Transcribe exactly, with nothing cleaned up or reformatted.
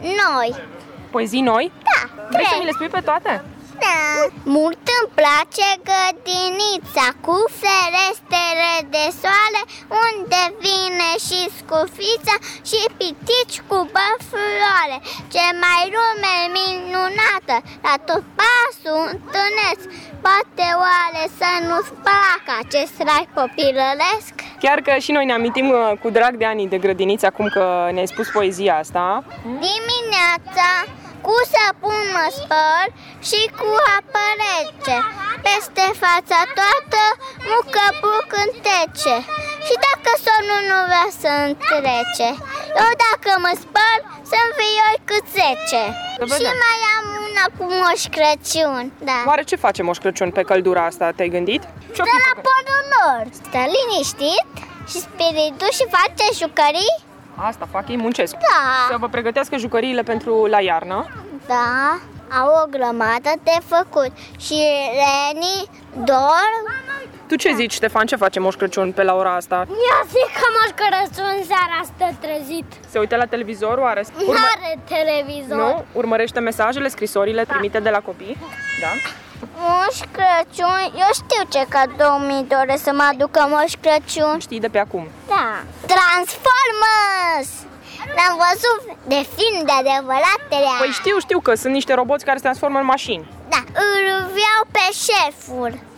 noi. Poezii noi? Da, Vrei să trei. mi le spui pe toate? Da. Mult îmi place grădinița cu ferestere de soare, unde vine și scufița și pitici cu băfloare. Ce mai lume minunată, la tot pasul întâlnesc. Poate oare să nu-ți placă acest rai copilălesc? Chiar că și noi ne amintim uh, cu drag de Ani de grădiniță, acum că ne-ai spus poezia asta. Dimineața cu săpun mă spăl și cu apă rece, peste fața toată mucă buc întece. Și dacă somnul nu vrea să-mi trece, eu dacă mă spăl să-mi vioi cât zece. Și mai am una cu Moș Crăciun, da. Oare ce face Moș Crăciun pe căldura asta, te-ai gândit? Ce-o De fi la făcut? Polul Nord stă liniștit și spiritul și face jucării. Asta fac, ei muncesc. Da. Să vă pregătească jucăriile pentru la iarnă. Da, au o grămadă de făcut și renii dorm. Tu ce zici, Ștefan, ce face Moș Crăciun pe la ora asta? Eu zic că Moș Crăciun seara stă trezit. Se uită la televizor, oare? N-are televizor. Nu? Urmărește mesajele, scrisorile primite de la copii? Da? Moș Crăciun, eu știu ce cadou mi doresc să mă aducă Moș Crăciun. Știi de pe acum. Da. Transformers! L-am văzut de film de adevărate. Păi știu, știu că sunt niște roboți care se transformă în mașini. Da, îl vreau pe șeful.